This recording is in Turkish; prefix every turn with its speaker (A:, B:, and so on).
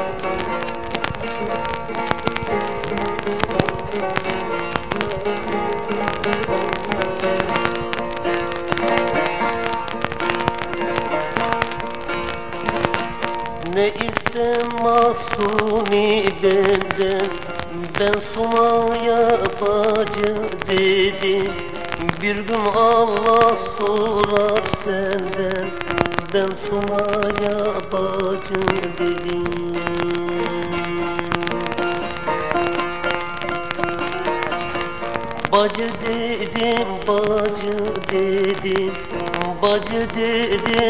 A: Ne istem Mahsuni benden, ben Sumaya bacı dedim. Bir gün Allah sorar senden, ben Sumaya bacı dedim. Bacı dedim, bacı dedim, bacı dedim.